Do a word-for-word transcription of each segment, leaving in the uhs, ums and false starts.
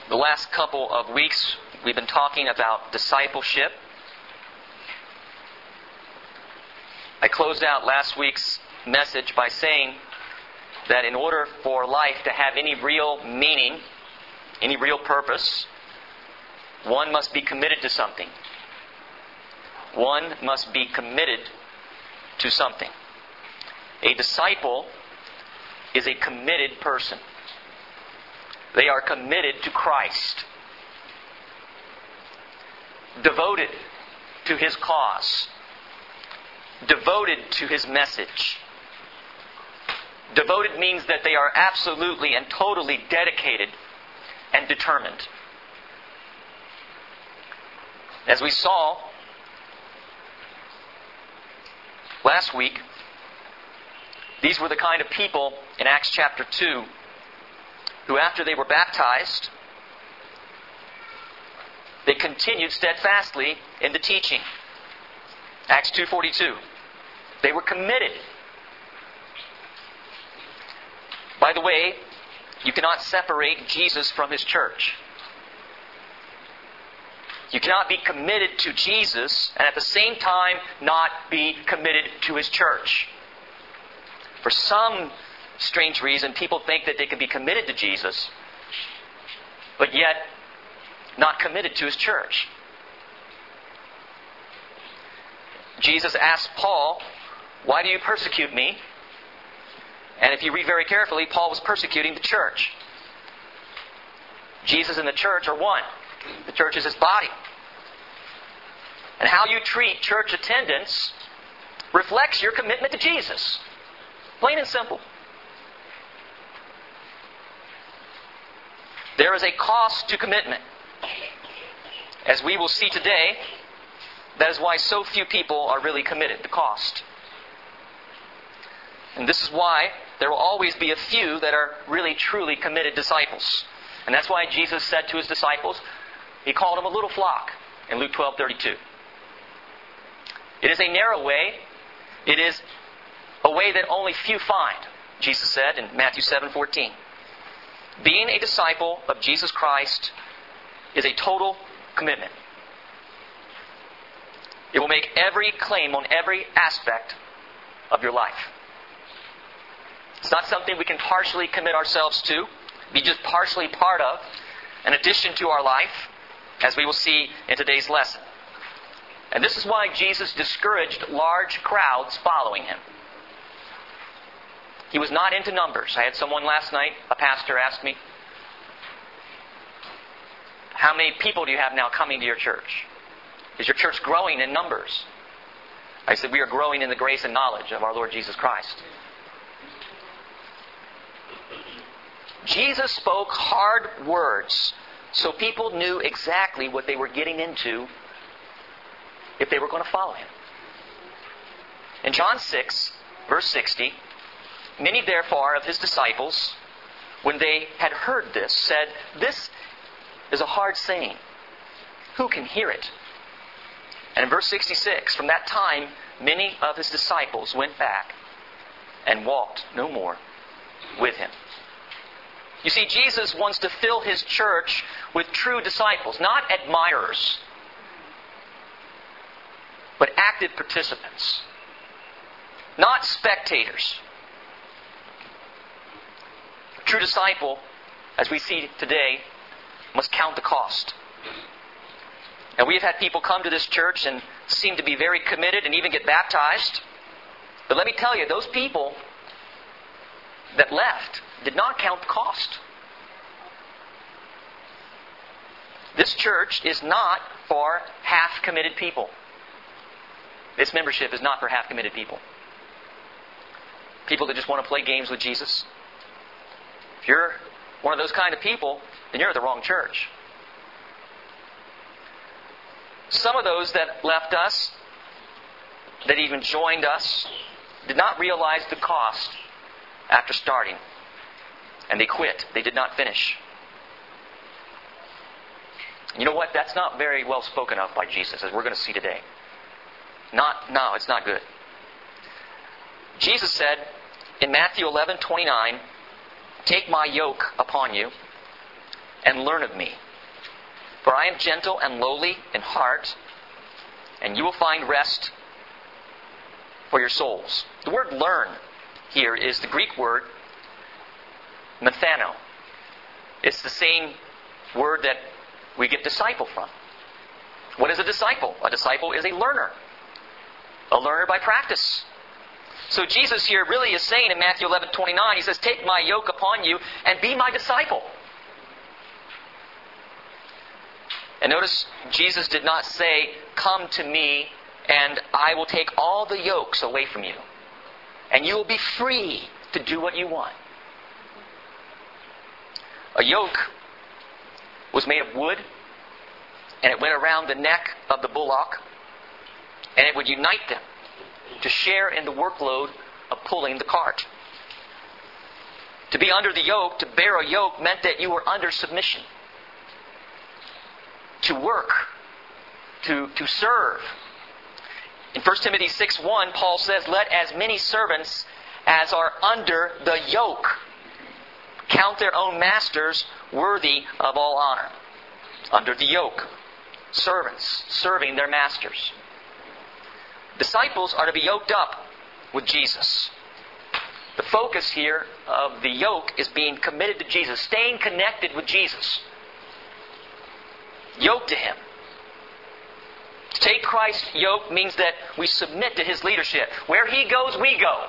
The last couple of weeks, we've been talking about discipleship. I closed out last week's message by saying that in order for life to have any real meaning, any real purpose, one must be committed to something. One must be committed to something. A disciple is a committed person. They are committed to Christ, devoted to His cause, devoted to His message. Devoted means that they are absolutely and totally dedicated and determined. As we saw last week, these were the kind of people in Acts chapter two who, after they were baptized, they continued steadfastly in the teaching. Acts two forty-two. They were committed. By the way, you cannot separate Jesus from His church. You cannot be committed to Jesus and at the same time not be committed to His church. For some strange reason, people think that they can be committed to Jesus, but yet not committed to His church. Jesus asked Paul, "Why do you persecute me?" And if you read very carefully, Paul was persecuting the church. Jesus and the church are one. The church is His body. And how you treat church attendance reflects your commitment to Jesus. Plain and simple. There is a cost to commitment. As we will see today, that is why so few people are really committed, the cost. And this is why there will always be a few that are really truly committed disciples. And that's why Jesus said to His disciples, He called them a little flock in Luke twelve thirty-two. It is a narrow way. It is a way that only few find, Jesus said in Matthew seven fourteen. Being a disciple of Jesus Christ is a total commitment. It will make every claim on every aspect of your life. It's not something we can partially commit ourselves to, be just partially part of, an addition to our life, as we will see in today's lesson. And this is why Jesus discouraged large crowds following Him. He was not into numbers. I had someone last night, a pastor, ask me, "How many people do you have now coming to your church? Is your church growing in numbers?" I said, "We are growing in the grace and knowledge of our Lord Jesus Christ." Jesus spoke hard words so people knew exactly what they were getting into if they were going to follow Him. In John six, verse sixty, many therefore of His disciples, when they had heard this, said, "This is a hard saying. Who can hear it?" And in verse sixty-six, from that time, many of His disciples went back and walked no more with Him. You see, Jesus wants to fill His church with true disciples, not admirers, but active participants, not spectators. A true disciple, as we see today, must count the cost. And we have had people come to this church and seem to be very committed and even get baptized. But let me tell you, those people that left did not count the cost. This church is not for half-committed people. This membership is not for half-committed people. People that just want to play games with Jesus. If you're one of those kind of people, then you're at the wrong church. Some of those that left us, that even joined us, did not realize the cost after starting. And they quit. They did not finish. You know what? That's not very well spoken of by Jesus, as we're going to see today. Not, no, it's not good. Jesus said in Matthew eleven twenty-nine, "Take my yoke upon you and learn of me. For I am gentle and lowly in heart, and you will find rest for your souls. The word learn here is the Greek word methano. It's the same word that we get disciple from. What is a disciple? A disciple is a learner. A learner by practice. So Jesus here really is saying in Matthew eleven twenty-nine, He says, take my yoke upon you and be my disciple. And notice, Jesus did not say, come to me and I will take all the yokes away from you. And you will be free to do what you want. A yoke was made of wood, and it went around the neck of the bullock, and it would unite them to share in the workload of pulling the cart. To be under the yoke, to bear a yoke, meant that you were under submission. To work, to, to serve. In First Timothy six one, Paul says, let as many servants as are under the yoke count their own masters worthy of all honor. Under the yoke. Servants, serving their masters. Disciples are to be yoked up with Jesus. The focus here of the yoke is being committed to Jesus, staying connected with Jesus. Yoked to Him. To take Christ's yoke means that we submit to His leadership. Where He goes, we go.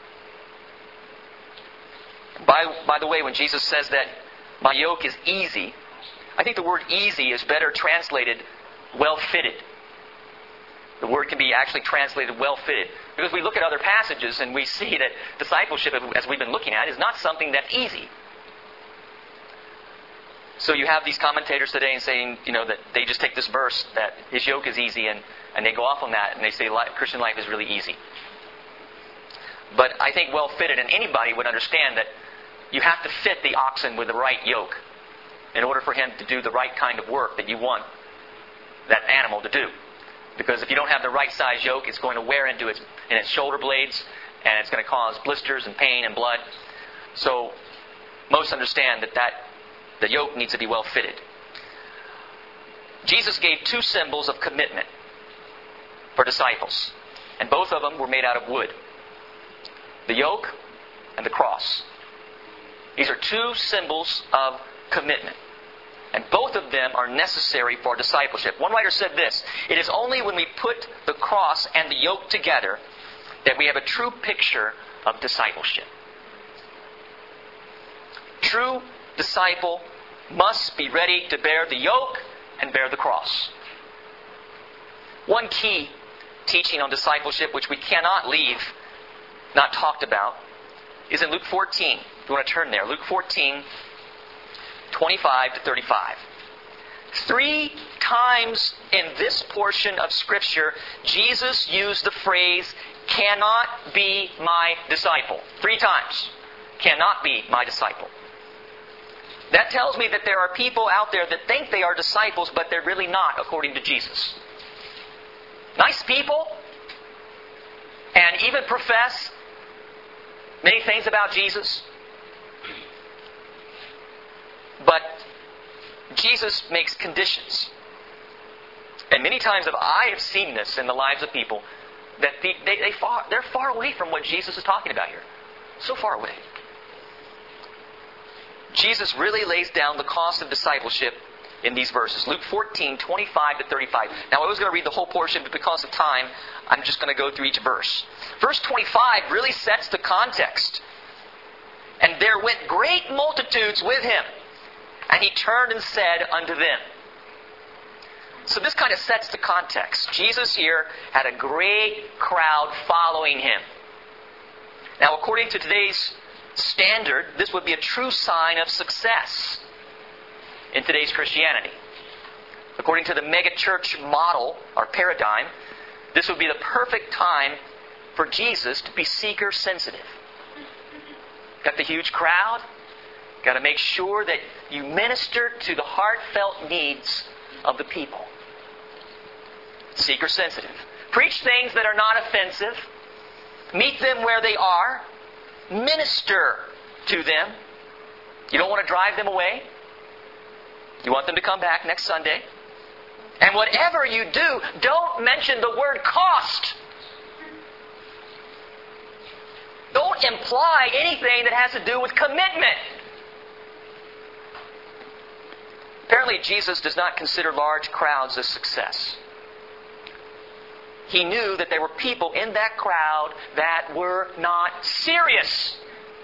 By, by the way, when Jesus says that my yoke is easy, I think the word easy is better translated well-fitted. The word can be actually translated well-fitted. Because we look at other passages and we see that discipleship, as we've been looking at, is not something that's easy. So you have these commentators today and saying, you know, that they just take this verse that His yoke is easy and, and they go off on that and they say life, Christian life is really easy. But I think well-fitted, and anybody would understand that you have to fit the oxen with the right yoke in order for him to do the right kind of work that you want that animal to do. Because if you don't have the right size yoke, it's going to wear into its, in its shoulder blades, and it's going to cause blisters and pain and blood. So most understand that, that the yoke needs to be well fitted. Jesus gave two symbols of commitment for disciples, and both of them were made out of wood. The yoke and the cross. These are two symbols of commitment. And both of them are necessary for discipleship. One writer said this, it is only when we put the cross and the yoke together that we have a true picture of discipleship. True disciple must be ready to bear the yoke and bear the cross. One key teaching on discipleship, which we cannot leave not talked about, is in Luke fourteen. If you want to turn there, Luke fourteen, twenty-five to thirty-five. Three times in this portion of Scripture, Jesus used the phrase, cannot be my disciple. Three times. Cannot be my disciple. That tells me that there are people out there that think they are disciples, but they're really not, according to Jesus. Nice people, and even profess many things about Jesus. But Jesus makes conditions. And many times have I have seen this in the lives of people, that they, they, they far, they're far away from what Jesus is talking about here. So far away. Jesus really lays down the cost of discipleship in these verses. Luke fourteen, twenty-five to thirty-five. Now I was going to read the whole portion, but because of time, I'm just going to go through each verse. Verse twenty-five really sets the context. And there went great multitudes with Him, and He turned and said unto them. So this kind of sets the context. Jesus here had a great crowd following Him. Now according to today's standard, this would be a true sign of success in today's Christianity. According to the megachurch model or paradigm, this would be the perfect time for Jesus to be seeker sensitive. Got the huge crowd. Got to make sure that you minister to the heartfelt needs of the people. Seeker sensitive. Preach things that are not offensive. Meet them where they are. Minister to them. You don't want to drive them away. You want them to come back next Sunday. And whatever you do, don't mention the word cost. Don't imply anything that has to do with commitment. Apparently, Jesus does not consider large crowds a success. He knew that there were people in that crowd that were not serious.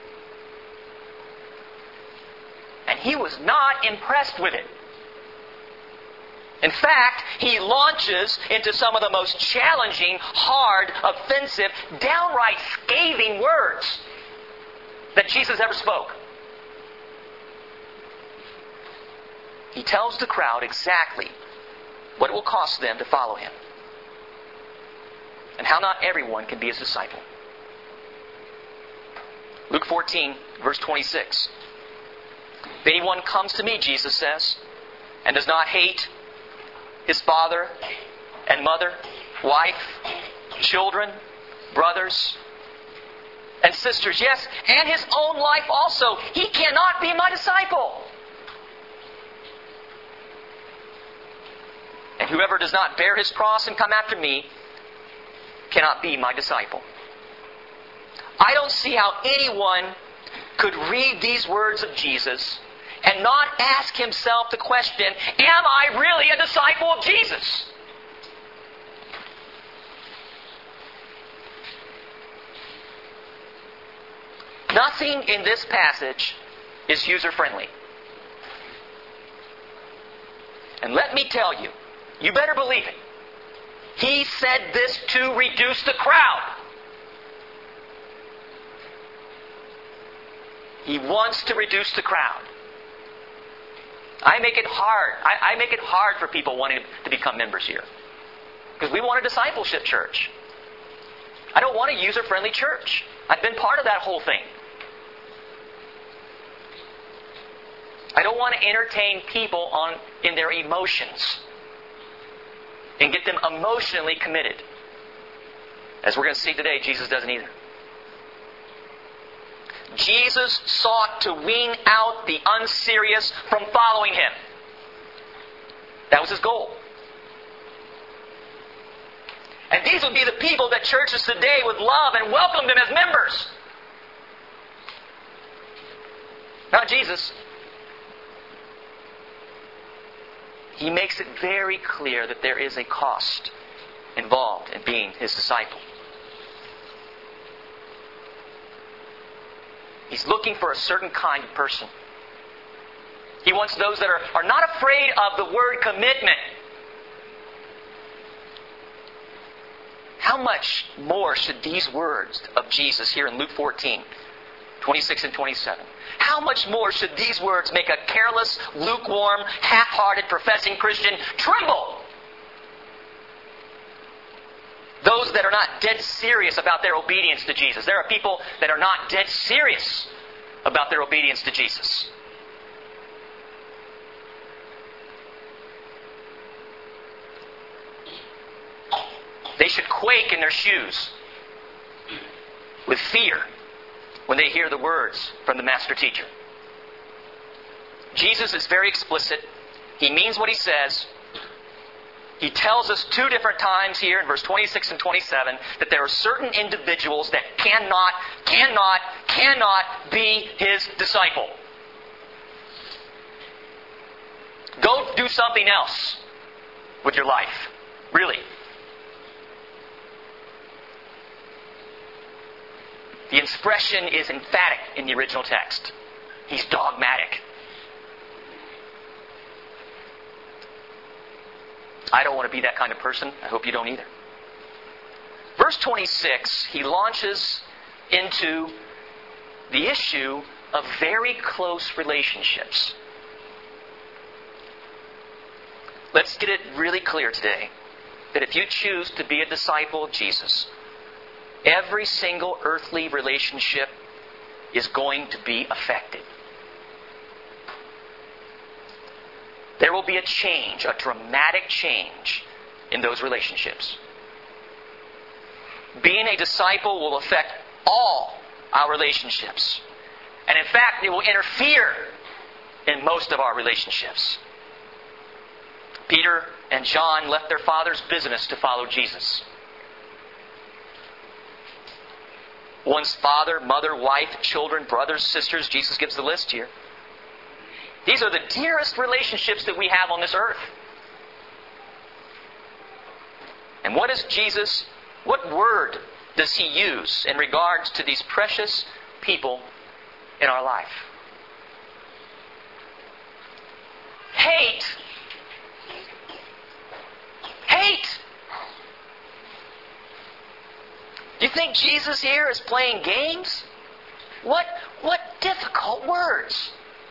And He was not impressed with it. In fact, He launches into some of the most challenging, hard, offensive, downright scathing words that Jesus ever spoke. He tells the crowd exactly what it will cost them to follow Him, and how not everyone can be His disciple. Luke fourteen, verse twenty-six. If anyone comes to me, Jesus says, and does not hate his father and mother, wife, children, brothers, and sisters, yes, and his own life also, he cannot be my disciple. And whoever does not bear his cross and come after me cannot be my disciple. I don't see how anyone could read these words of Jesus and not ask himself the question, am I really a disciple of Jesus? Nothing in this passage is user-friendly. And let me tell you, you better believe it, He said this to reduce the crowd. He wants to reduce the crowd. I make it hard. I, I make it hard for people wanting to become members here. Because we want a discipleship church. I don't want a user-friendly church. I've been part of that whole thing. I don't want to entertain people on in their emotions and get them emotionally committed. As we're going to see today, Jesus doesn't either. Jesus sought to wean out the unserious from following Him. That was His goal. And these would be the people that churches today would love and welcome them as members. Not Jesus. He makes it very clear that there is a cost involved in being His disciple. He's looking for a certain kind of person. He wants those that are, are not afraid of the word commitment. How much more should these words of Jesus here in Luke fourteen, twenty-six and twenty-seven, how much more should these words make a careless, lukewarm, half-hearted, professing Christian tremble? Those that are not dead serious about their obedience to Jesus. There are people that are not dead serious about their obedience to Jesus. They should quake in their shoes with fear when they hear the words from the Master Teacher. Jesus is very explicit. He means what He says. He tells us two different times here in verse twenty-six and twenty-seven that there are certain individuals that cannot, cannot, cannot be His disciple. Go do something else with your life. Really. The expression is emphatic in the original text. He's dogmatic. I don't want to be that kind of person. I hope you don't either. Verse twenty-six, he launches into the issue of very close relationships. Let's get it really clear today that if you choose to be a disciple of Jesus, every single earthly relationship is going to be affected. There will be a change, a dramatic change in those relationships. Being a disciple will affect all our relationships. And in fact, it will interfere in most of our relationships. Peter and John left their father's business to follow Jesus. One's father, mother, wife, children, brothers, sisters. Jesus gives the list here. These are the dearest relationships that we have on this earth. And what is Jesus, what word does He use in regards to these precious people in our life? Hate. Hate. Do you think Jesus here is playing games? What, what difficult words.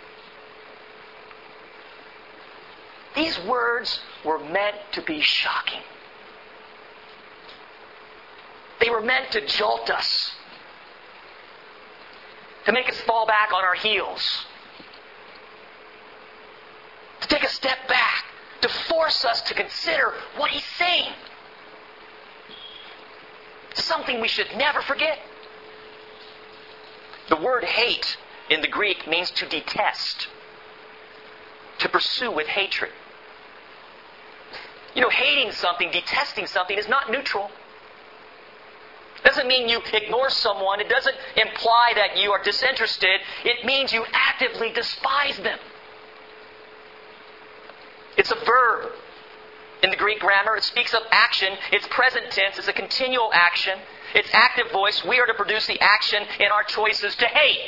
These words were meant to be shocking. They were meant to jolt us, to make us fall back on our heels, to take a step back, to force us to consider what He's saying. Something we should never forget. The word hate in the Greek means to detest, to pursue with hatred. You know, hating something, detesting something is not neutral. It doesn't mean you ignore someone. It doesn't imply that you are disinterested. It means you actively despise them. It's a verb. In the Greek grammar, it speaks of action. It's present tense. It's a continual action. It's active voice. We are to produce the action in our choices to hate.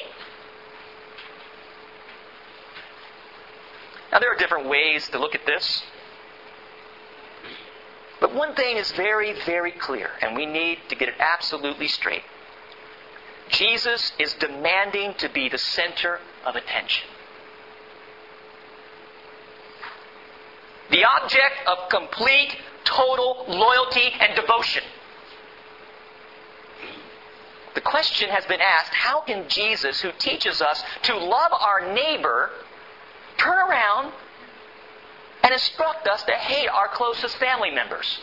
Now, there are different ways to look at this. But one thing is very, very clear, and we need to get it absolutely straight. Jesus is demanding to be the center of attention. The object of complete, total loyalty and devotion. The question has been asked, how can Jesus, who teaches us to love our neighbor, turn around and instruct us to hate our closest family members?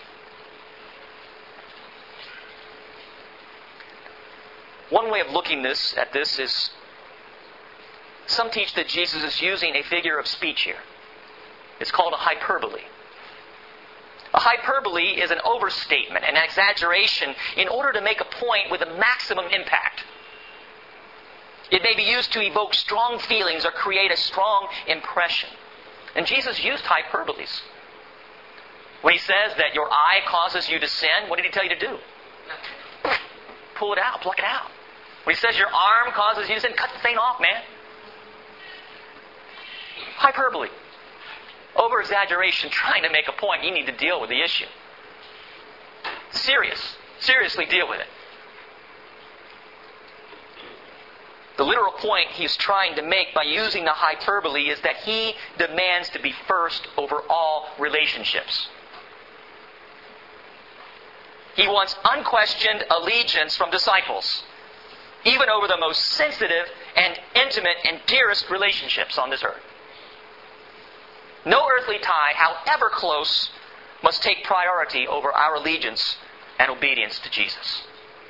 One way of looking this at this is, some teach that Jesus is using a figure of speech here. It's called a hyperbole. A hyperbole is an overstatement, an exaggeration, in order to make a point with a maximum impact. It may be used to evoke strong feelings or create a strong impression. And Jesus used hyperboles. When He says that your eye causes you to sin, what did He tell you to do? Pull it out, pluck it out. When He says your arm causes you to sin, cut the thing off, man. Hyperbole. Over-exaggeration, trying to make a point. You need to deal with the issue. Serious. Seriously deal with it. The literal point He's trying to make by using the hyperbole is that He demands to be first over all relationships. He wants unquestioned allegiance from disciples, even over the most sensitive and intimate and dearest relationships on this earth. No earthly tie, however close, must take priority over our allegiance and obedience to Jesus.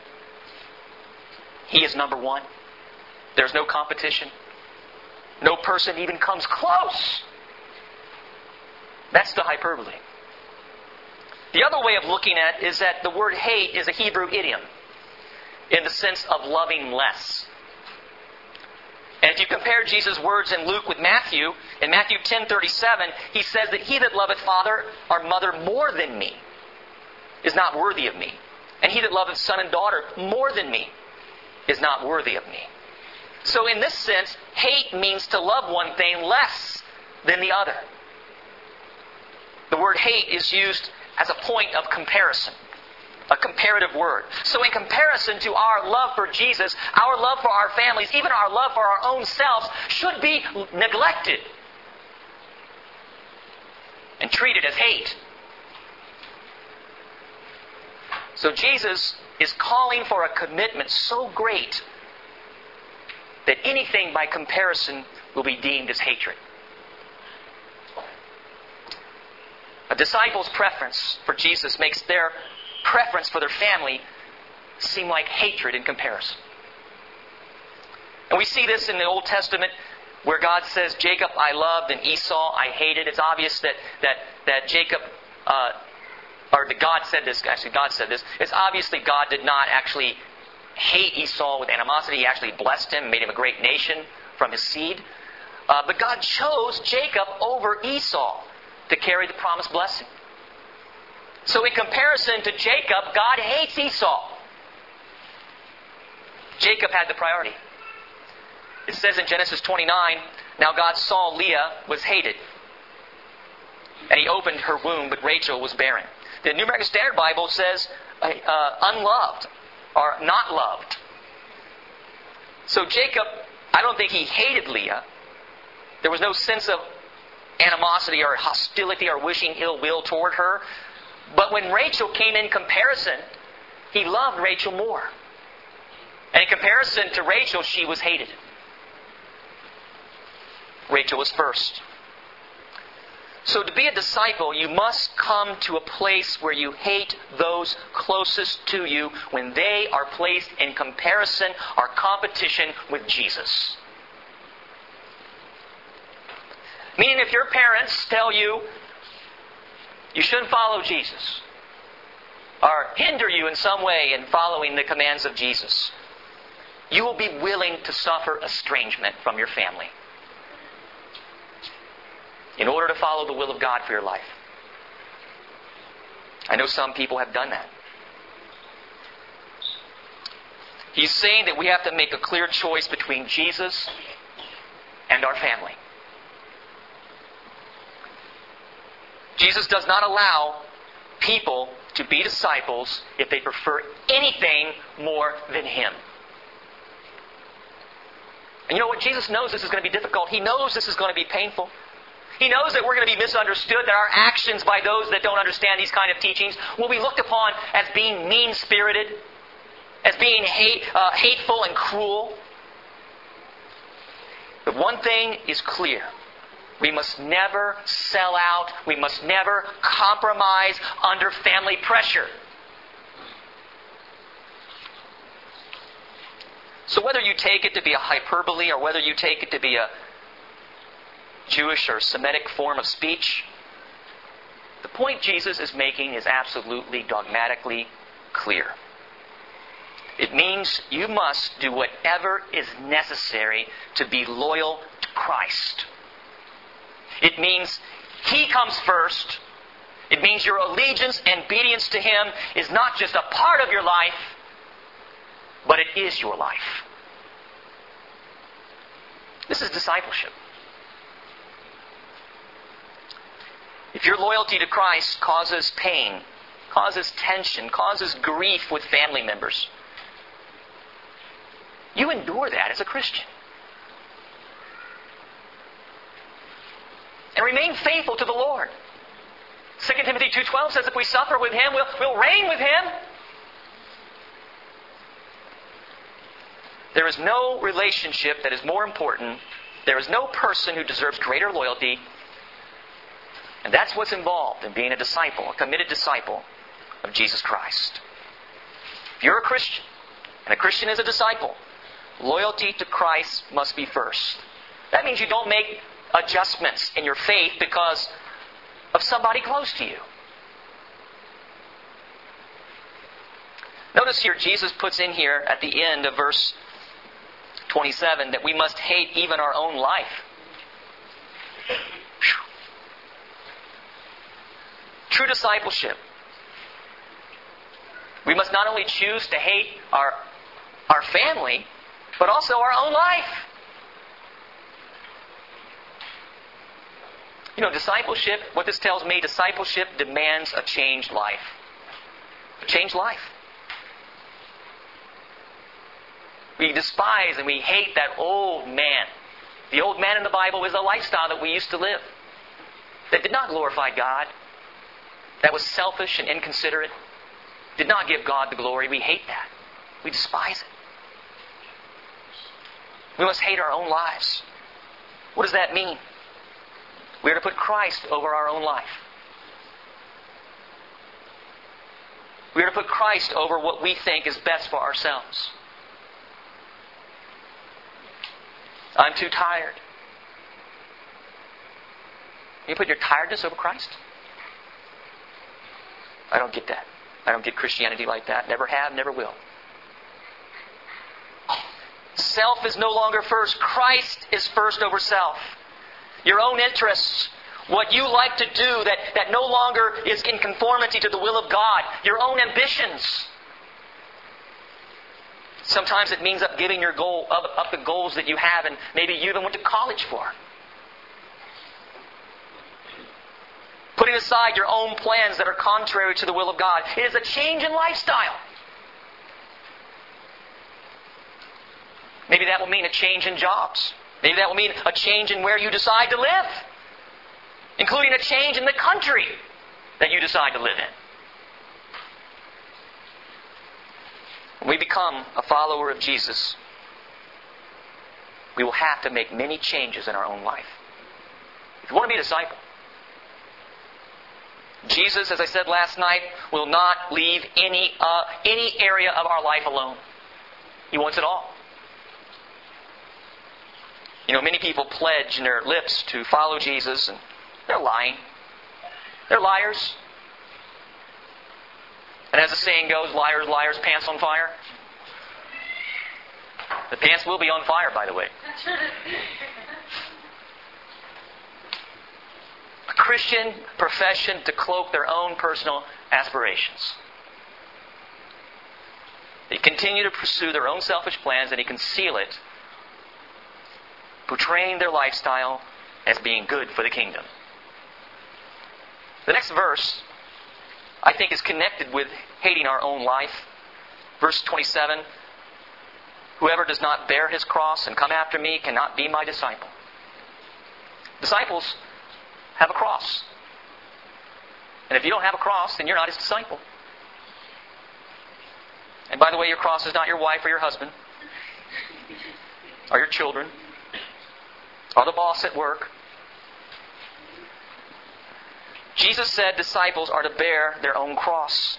He is number one. There's no competition. No person even comes close. That's the hyperbole. The other way of looking at it is that the word hate is a Hebrew idiom in the sense of loving less. And if you compare Jesus' words in Luke with Matthew, in Matthew ten thirty-seven, He says that he that loveth father or mother more than me is not worthy of me. And he that loveth son and daughter more than me is not worthy of me. So in this sense, hate means to love one thing less than the other. The word hate is used as a point of comparison. A comparative word. So in comparison to our love for Jesus, our love for our families, even our love for our own selves, should be neglected and treated as hate. So Jesus is calling for a commitment so great that anything by comparison will be deemed as hatred. A disciple's preference for Jesus makes their preference for their family seem like hatred in comparison. And we see this in the Old Testament where God says, Jacob I loved and Esau I hated. It's obvious that, that, that Jacob, uh, or that God said this, actually God said this. It's obviously God did not actually hate Esau with animosity. He actually blessed him, made him a great nation from his seed. Uh, but God chose Jacob over Esau to carry the promised blessing. So in comparison to Jacob, God hates Esau. Jacob had the priority. It says in Genesis twenty-nine, now God saw Leah was hated, and He opened her womb, but Rachel was barren. The New American Standard Bible says uh, unloved, or not loved. So Jacob, I don't think he hated Leah. There was no sense of animosity or hostility or wishing ill will toward her. But when Rachel came in comparison, he loved Rachel more. And in comparison to Rachel, she was hated. Rachel was first. So to be a disciple, you must come to a place where you hate those closest to you when they are placed in comparison or competition with Jesus. Meaning if your parents tell you you shouldn't follow Jesus, or hinder you in some way in following the commands of Jesus, you will be willing to suffer estrangement from your family in order to follow the will of God for your life. I know some people have done that. He's saying that we have to make a clear choice between Jesus and our family. Jesus does not allow people to be disciples if they prefer anything more than Him. And you know what? Jesus knows this is going to be difficult. He knows this is going to be painful. He knows that we're going to be misunderstood, that our actions by those that don't understand these kind of teachings will be looked upon as being mean-spirited, as being hate, uh, hateful and cruel. But one thing is clear. We must never sell out. We must never compromise under family pressure. So whether you take it to be a hyperbole or whether you take it to be a Jewish or Semitic form of speech, the point Jesus is making is absolutely dogmatically clear. It means you must do whatever is necessary to be loyal to Christ. It means He comes first. It means your allegiance and obedience to Him is not just a part of your life, but it is your life. This is discipleship. If your loyalty to Christ causes pain, causes tension, causes grief with family members, you endure that as a Christian. And remain faithful to the Lord. Second Timothy two twelve says if we suffer with Him, we'll, we'll reign with Him. There is no relationship that is more important. There is no person who deserves greater loyalty. And that's what's involved in being a disciple, a committed disciple of Jesus Christ. If you're a Christian, and a Christian is a disciple, loyalty to Christ must be first. That means you don't make adjustments in your faith because of somebody close to you. Notice here, Jesus puts in here at the end of verse twenty-seven that we must hate even our own life. True discipleship. We must not only choose to hate our, our family, but also our own life. You know, discipleship, what this tells me, discipleship demands a changed life. A changed life. We despise and we hate that old man. The old man in the Bible is a lifestyle that we used to live that did not glorify God, that was selfish and inconsiderate, did not give God the glory. We hate that. We despise it. We must hate our own lives. What does that mean? We are to put Christ over our own life. We are to put Christ over what we think is best for ourselves. I'm too tired. You put your tiredness over Christ? I don't get that. I don't get Christianity like that. Never have, never will. Self is no longer first. Christ is first over self. Your own interests, what you like to do that, that no longer is in conformity to the will of God. Your own ambitions. Sometimes it means up giving your goal, up, up the goals that you have and maybe you even went to college for. Putting aside your own plans that are contrary to the will of God. It is a change in lifestyle. Maybe that will mean a change in jobs. Maybe that will mean a change in where you decide to live. Including a change in the country that you decide to live in. When we become a follower of Jesus, we will have to make many changes in our own life. If you want to be a disciple, Jesus, as I said last night, will not leave any uh, any area of our life alone. He wants it all. You know, many people pledge in their lips to follow Jesus, and they're lying. They're liars. And as the saying goes, liars, liars, pants on fire. The pants will be on fire, by the way. A Christian profession to cloak their own personal aspirations. They continue to pursue their own selfish plans and they conceal it, portraying their lifestyle as being good for the kingdom. The next verse, I think, is connected with hating our own life. Verse twenty-seven, whoever does not bear his cross and come after me cannot be my disciple. Disciples have a cross. And if you don't have a cross, then you're not his disciple. And by the way, your cross is not your wife or your husband, or your children, or the boss at work. Jesus said disciples are to bear their own cross.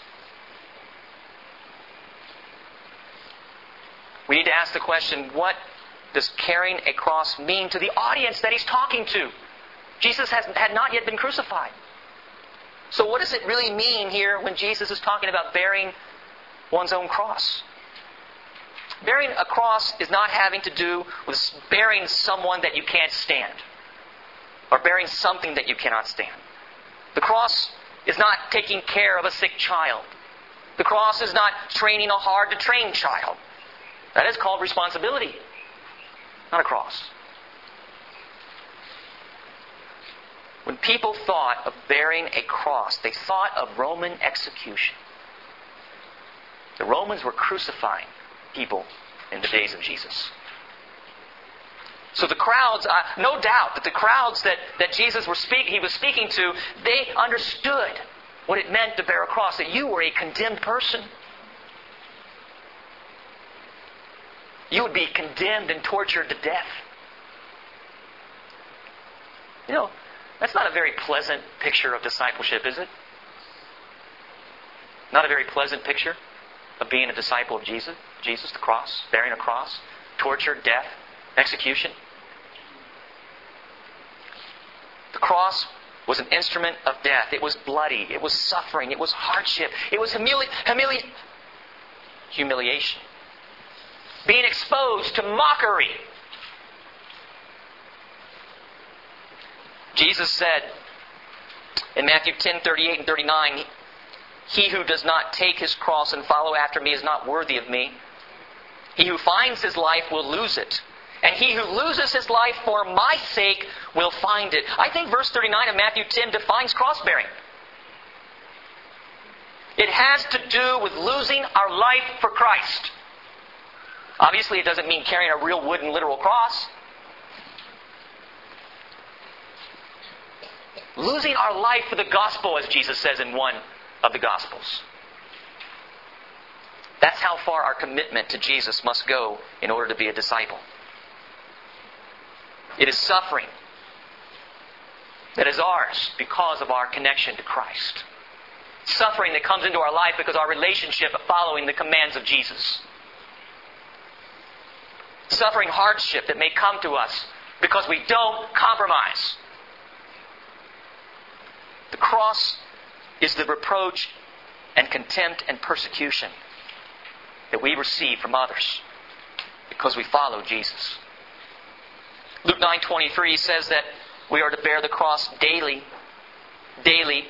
We need to ask the question, what does carrying a cross mean to the audience that he's talking to? Jesus has, had not yet been crucified. So what does it really mean here when Jesus is talking about bearing one's own cross? Bearing a cross is not having to do with bearing someone that you can't stand, or bearing something that you cannot stand. The cross is not taking care of a sick child. The cross is not training a hard-to-train child. That is called responsibility, not a cross. When people thought of bearing a cross, they thought of Roman execution. The Romans were crucifying people in the days of Jesus. So the crowds, uh, no doubt that the crowds that, that Jesus were speak, he was speaking to, they understood what it meant to bear a cross, that you were a condemned person. You would be condemned and tortured to death. You know, that's not a very pleasant picture of discipleship, is it? Not a very pleasant picture of being a disciple of Jesus. Jesus, the cross, bearing a cross, torture, death, execution. The cross was an instrument of death. It was bloody. It was suffering. It was hardship. It was humili- humili- humiliation. Being exposed to mockery. Jesus said in Matthew ten, thirty-eight and thirty-nine, he who does not take his cross and follow after me is not worthy of me. He who finds his life will lose it. And he who loses his life for my sake will find it. I think verse thirty-nine of Matthew ten defines cross-bearing. It has to do with losing our life for Christ. Obviously, it doesn't mean carrying a real wooden literal cross. Losing our life for the gospel, as Jesus says in one of the Gospels. That's how far our commitment to Jesus must go in order to be a disciple. It is suffering that is ours because of our connection to Christ. Suffering that comes into our life because of our relationship following the commands of Jesus. Suffering hardship that may come to us because we don't compromise. The cross is the reproach and contempt and persecution that we receive from others because we follow Jesus. Luke nine twenty-three says that we are to bear the cross daily. Daily.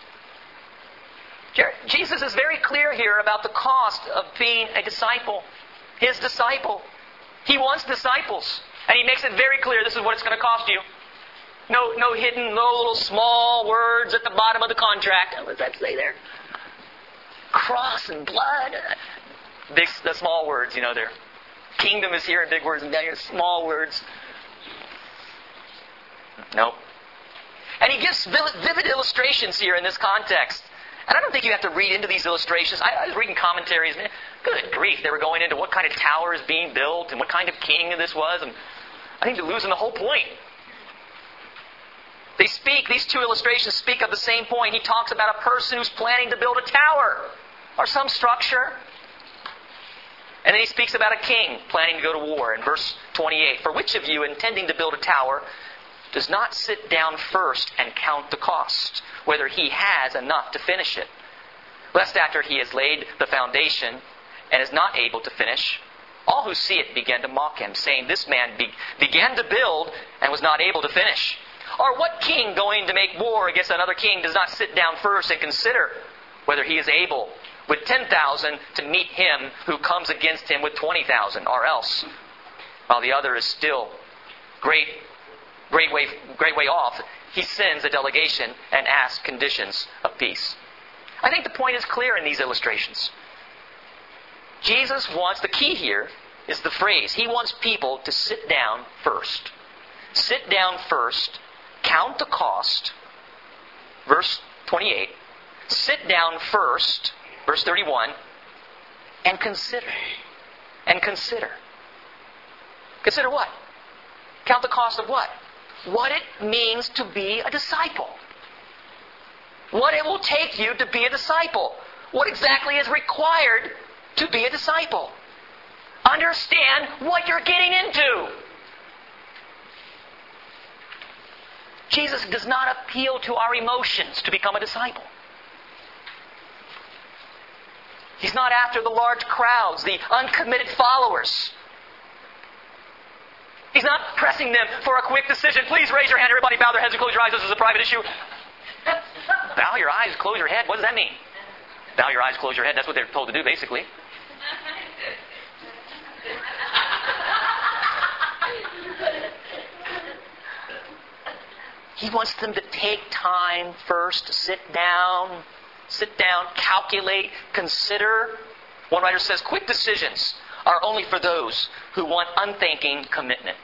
Jesus is very clear here about the cost of being a disciple. His disciple. He wants disciples. And He makes it very clear this is what it's going to cost you. No, no hidden, no little small words at the bottom of the contract. What does that say there? Cross and blood. Big, the small words, you know, there. Kingdom is here in big words, and down here small words. Nope. And He gives vivid illustrations here in this context. And I don't think you have to read into these illustrations. I, I was reading commentaries. Man, good grief, they were going into what kind of tower is being built and what kind of king this was. And I think they're losing the whole point. They speak, these two illustrations speak of the same point. He talks about a person who's planning to build a tower or some structure. And then he speaks about a king planning to go to war in verse twenty-eight. For which of you, intending to build a tower, does not sit down first and count the cost, whether he has enough to finish it, lest after he has laid the foundation and is not able to finish, all who see it begin to mock him, saying, This man be- began to build and was not able to finish. Or what king going to make war against another king does not sit down first and consider whether he is able with ten thousand to meet him who comes against him with twenty thousand, or else, while the other is still great, great way, great way off, he sends a delegation and asks conditions of peace. I think the point is clear in these illustrations. Jesus wants, the key here is the phrase, He wants people to sit down first. Sit down first, count the cost, verse twenty-eight. Sit down first, verse thirty-one, and consider. And consider. Consider what? Count the cost of what? What it means to be a disciple. What it will take you to be a disciple. What exactly is required to be a disciple. Understand what you're getting into. Jesus does not appeal to our emotions to become a disciple. He's not after the large crowds, the uncommitted followers. He's not pressing them for a quick decision. Please raise your hand. Everybody bow their heads and close your eyes. This is a private issue. Bow your eyes, close your head. What does that mean? Bow your eyes, close your head. That's what they're told to do, basically. He wants them to take time first to sit down, sit down, calculate, consider. One writer says, quick decisions are only for those who want unthinking commitment.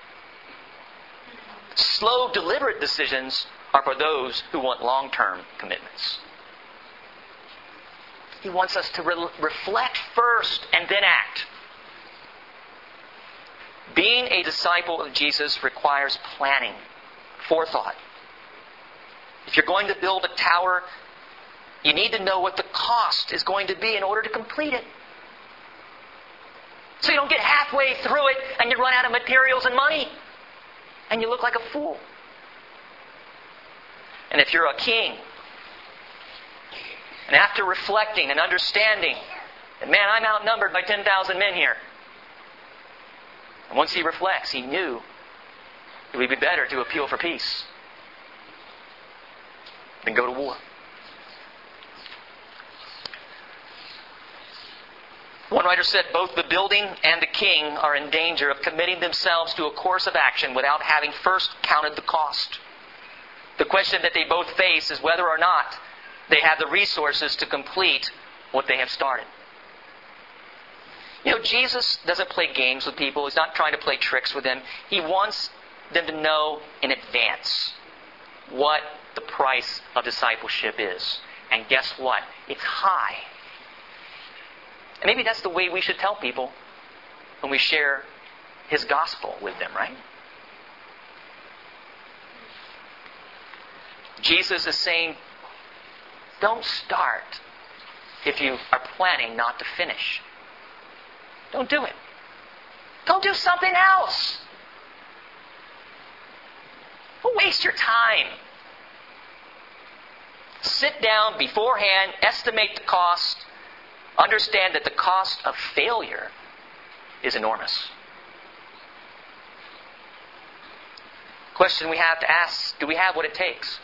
Slow, deliberate decisions are for those who want long-term commitments. He wants us to re- reflect first and then act. Being a disciple of Jesus requires planning, forethought. If you're going to build a tower, you need to know what the cost is going to be in order to complete it. So you don't get halfway through it and you run out of materials and money. And you look like a fool. And if you're a king, and after reflecting and understanding that, man, I'm outnumbered by ten thousand men here. And once he reflects, he knew it would be better to appeal for peace than go to war. One writer said, both the building and the king are in danger of committing themselves to a course of action without having first counted the cost. The question that they both face is whether or not they have the resources to complete what they have started. You know, Jesus doesn't play games with people. He's not trying to play tricks with them. He wants them to know in advance what the price of discipleship is. And guess what? It's high. And maybe that's the way we should tell people when we share His gospel with them, right? Jesus is saying, don't start if you are planning not to finish. Don't do it. Don't do something else. Don't waste your time. sit down beforehand, estimate the cost, understand that the cost of failure is enormous. Question we have to ask, do we have what it takes?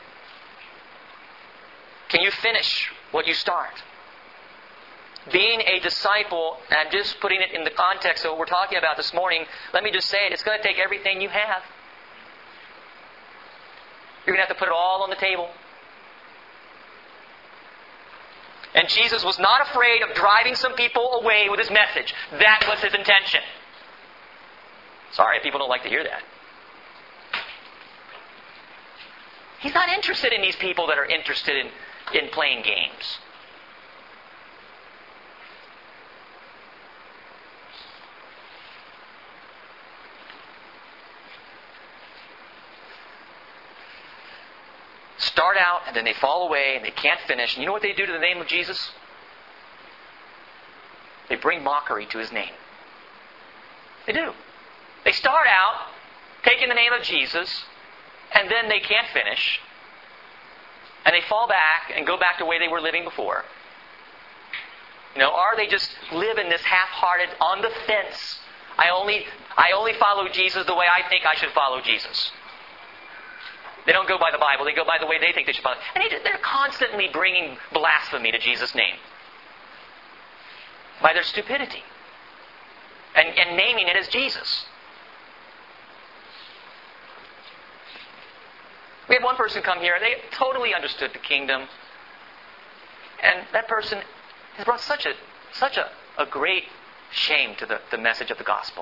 Can you finish what you start? Being a disciple, and I'm just putting it in the context of what we're talking about this morning, let me just say it, it's going to take everything you have. You're going to have to put it all on the table. And Jesus was not afraid of driving some people away with His message. That was His intention. Sorry, people don't like to hear that. He's not interested in these people that are interested in, in playing games. Start out and then they fall away and they can't finish. And you know what they do to the name of Jesus? They bring mockery to His name. They do. They start out taking the name of Jesus, and then they can't finish. And they fall back and go back to the way they were living before. You know, or they just live in this half-hearted, on the fence. I only, I only follow Jesus the way I think I should follow Jesus. They don't go by the Bible. They go by the way they think they should follow. And they're constantly bringing blasphemy to Jesus' name. By their stupidity. And, and naming it as Jesus. We had one person come here. They totally understood the kingdom. And that person has brought such a such a, a great shame to the, the message of the gospel.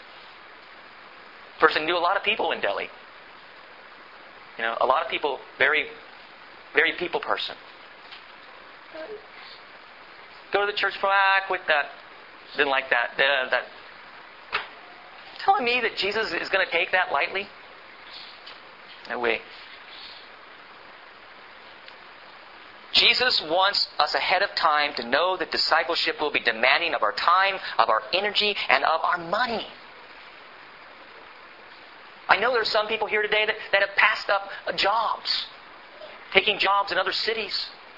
Person knew a lot of people in Delhi. You know, a lot of people, very, very people person. Go to the church for, ah, I quit that. Didn't like that. Uh, that. Telling me that Jesus is going to take that lightly? No way. Jesus wants us ahead of time to know that discipleship will be demanding of our time, of our energy, and of our money. I know there are some people here today that, that have passed up jobs, taking jobs in other cities,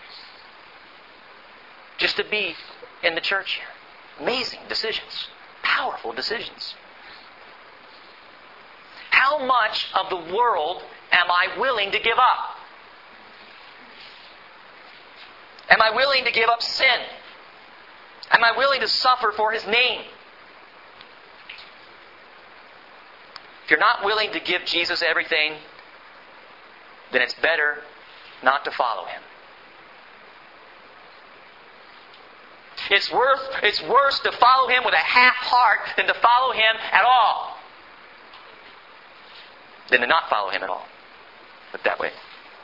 just to be in the church here. Amazing decisions. Powerful decisions. How much of the world am I willing to give up? Am I willing to give up sin? Am I willing to suffer for His name? If you're not willing to give Jesus everything, then it's better not to follow Him. It's worth, it's worse to follow Him with a half heart than to follow Him at all. Than to not follow Him at all. Put it that way.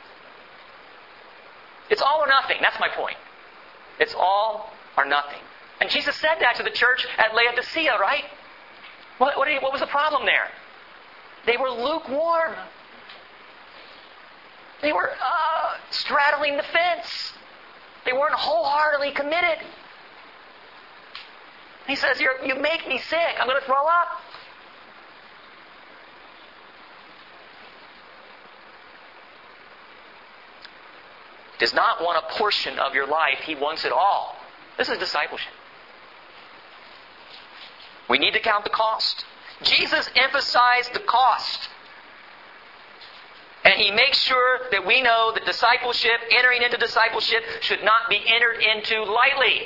It's all or nothing. That's my point. It's all or nothing. And Jesus said that to the church at Laodicea, right? What, what, what was the problem there? They were lukewarm. They were uh, straddling the fence. They weren't wholeheartedly committed. He says, You're, you make me sick. I'm going to throw up. He does not want a portion of your life. He wants it all. This is discipleship. We need to count the cost. Jesus emphasized the cost. And He makes sure that we know that discipleship, entering into discipleship, should not be entered into lightly.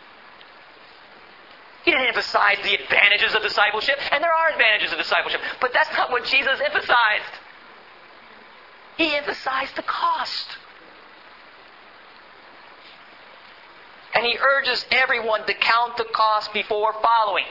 He didn't emphasize the advantages of discipleship, and there are advantages of discipleship, but that's not what Jesus emphasized. He emphasized the cost. And He urges everyone to count the cost before following.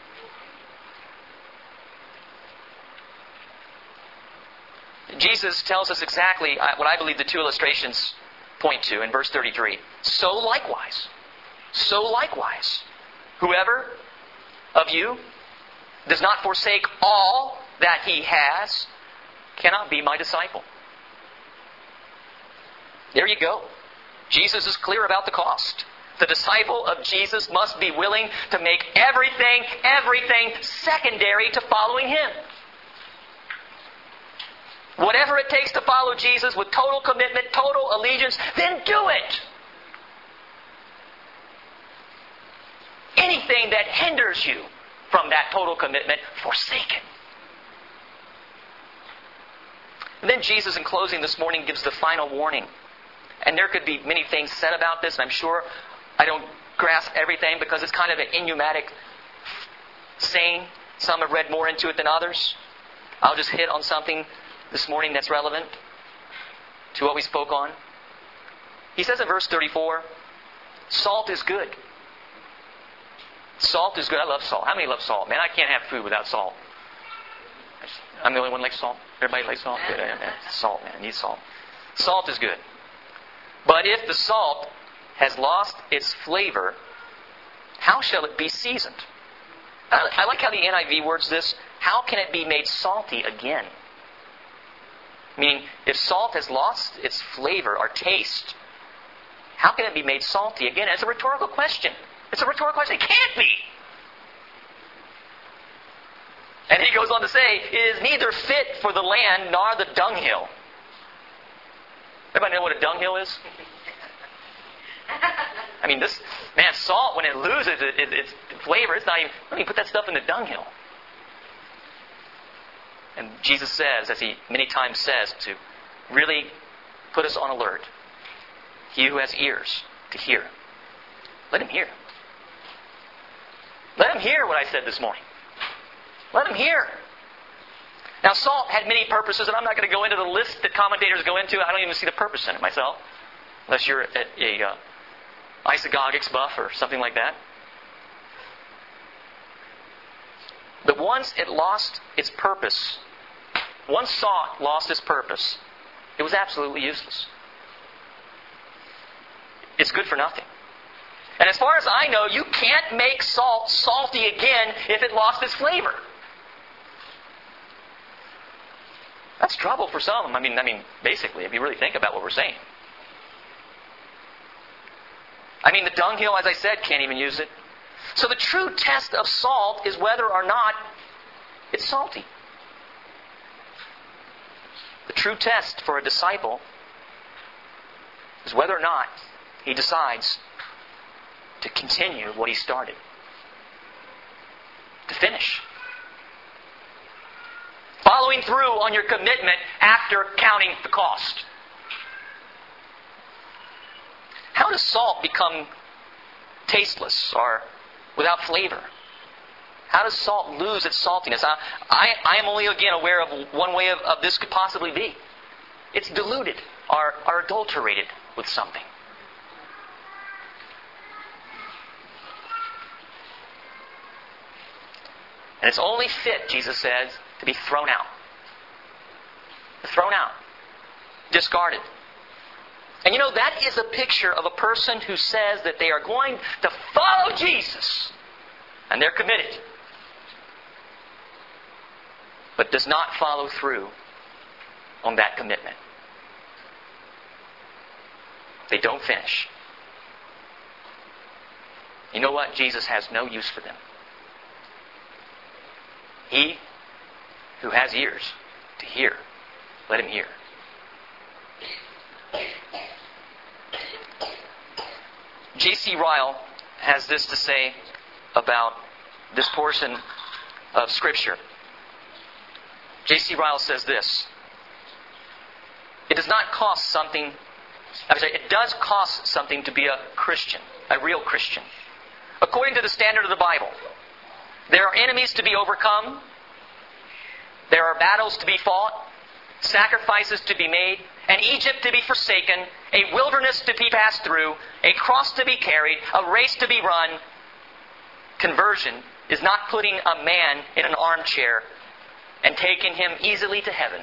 Jesus tells us exactly what I believe the two illustrations point to in verse thirty-three. So likewise, so likewise, whoever of you does not forsake all that he has cannot be my disciple. There you go. Jesus is clear about the cost. The disciple of Jesus must be willing to make everything, everything secondary to following Him. whatever it takes to follow Jesus with total commitment, total allegiance, then do it. Anything that hinders you from that total commitment, forsake it. And then Jesus, in closing this morning, gives the final warning. And there could be many things said about this, and I'm sure I don't grasp everything because it's kind of an enigmatic saying. Some have read more into it than others. I'll just hit on something this morning that's relevant to what we spoke on. He says in verse thirty-four, salt is good. Salt is good. I love salt. How many love salt? Man, I can't have food without salt. I'm the only one who likes salt. Everybody likes salt? Good. Salt, man. I need salt. Salt is good. But if the salt has lost its flavor, how shall it be seasoned? I, I like how the N I V words this. How can it be made salty again? Meaning, if salt has lost its flavor or taste, how can it be made salty again? It's a rhetorical question. It's a rhetorical question. It can't be. And he goes on to say, it is neither fit for the land nor the dunghill. Everybody know what a dunghill is? I mean, this, man, salt, when it loses it, it, its flavor, it's not even, let me put that stuff in the dunghill. And Jesus says, as he many times says, to really put us on alert. He who has ears to hear, let him hear. Let him hear what I said this morning. Let him hear. Now, salt had many purposes, and I'm not going to go into the list that commentators go into. I don't even see the purpose in it myself, unless you're a, a uh, isagogics buff or something like that. But once it lost its purpose, once salt lost its purpose, it was absolutely useless. It's good for nothing. And as far as I know, you can't make salt salty again if it lost its flavor. That's trouble for some. I mean, I mean, basically, if you really think about what we're saying. I mean, the dunghill, as I said, can't even use it. So the true test of salt is whether or not it's salty. The true test for a disciple is whether or not he decides to continue what he started. To finish. Following through on your commitment after counting the cost. How does salt become tasteless or without flavor? How does salt lose its saltiness? I, I, I am only again aware of one way of, of this could possibly be. It's diluted or, or adulterated with something. And it's only fit, Jesus says, to be thrown out. Thrown out. Discarded. And you know, that is a picture of a person who says that they are going to follow Jesus. And they're committed. But does not follow through on that commitment. They don't finish. You know what? Jesus has no use for them. He who has ears to hear, let him hear. J C Ryle has this to say about this portion of Scripture. J C Ryle says this. It does not cost something, I'm sorry, it does cost something to be a Christian, a real Christian. According to the standard of the Bible, there are enemies to be overcome. There are battles to be fought, sacrifices to be made, an Egypt to be forsaken, a wilderness to be passed through, a cross to be carried, a race to be run. Conversion is not putting a man in an armchair and taking him easily to heaven.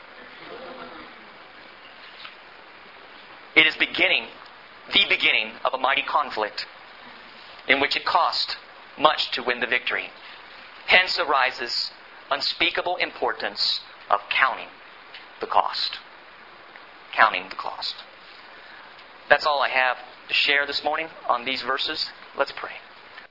It is beginning, the beginning of a mighty conflict in which it cost much to win the victory. Hence arises unspeakable importance of counting the cost. Counting the cost. That's all I have to share this morning on these verses. Let's pray.